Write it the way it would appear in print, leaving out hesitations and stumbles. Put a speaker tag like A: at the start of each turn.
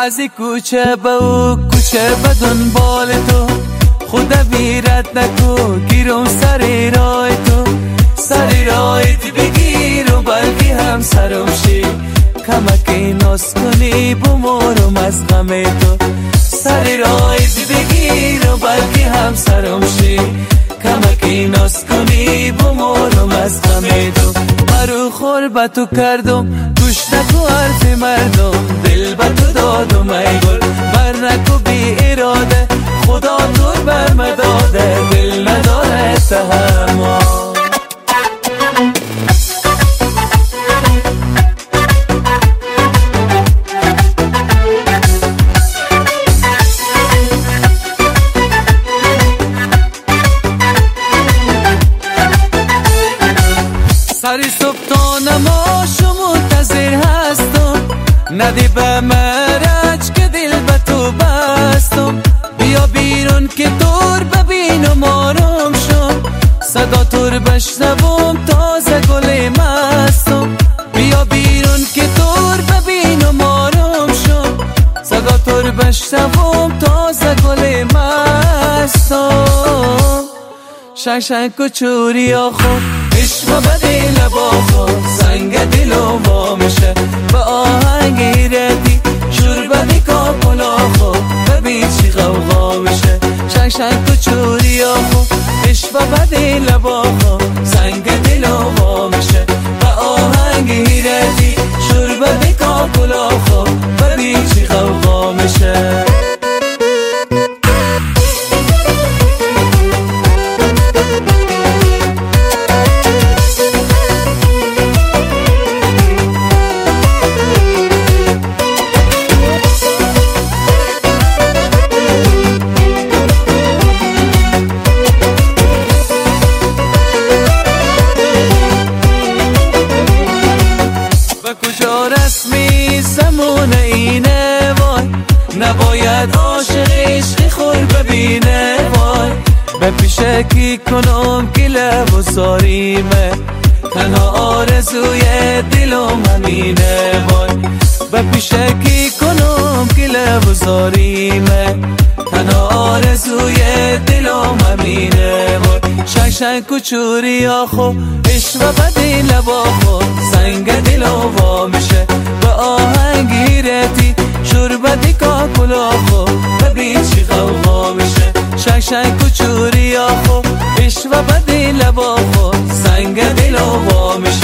A: ازی کوچه به او کوچه به دنبال تو، خدا بیرت نکو گیرم سر رای تو، سر رایت بگیر و بلکه هم سرم شی، کمکی ناز کنی بمارم از غم تو، سر رایت بگیر و بلکه هم سرم شی، کمکی ناز کنی بمارم از غم تو. مرو خور به تو کردم گوش نکو حرف مردم، دل به تو دادم ای گل بر نکو بی اراده، خدا تو بر مداده دل نداره تحمل. سری صبح تا نماشو منتظر هستم، ندی به مرج که دل به تو بستم، بیا بیرون که دور ببینم آرام شم، صدا تور بشنوم تازه گل مستم، بیا بیرون که دور ببینم آرام شم، صدا تور بشنوم تازه گل مستم. شنگ کچوری آخو عشق بدی لبا خود سنگ دلو وا میشه، به آهنگ ایردی شور بدی کاپلا خود ببین چی غوغا میشه، شنگ کچوری آخو عشق بدی لبا خود سنگ دلو وا میشه، به آهنگ ایردی شور بدی کاپلا خود ببین چی غوغا میشه. کجا رسمی زمان اینه وای، نباید عاشق عشقی خور ببینه وای، به پیشه کی کنم که لب و ساریمه، تنها آرزوی دلم همینه وای، به پیشه کی کنم که لب و ساریمه، تنها آرزوی دلم همینه وای. شنگ کچوری آخو عشق بدی لبا خود سنگ دلو وا میشه، به آهنگ ایردی شور بدی کاکلا خود ببین چی غوغا میشه، شنگ کچوری آخو عشق بدی لبا خود سنگ دلو وا میشه.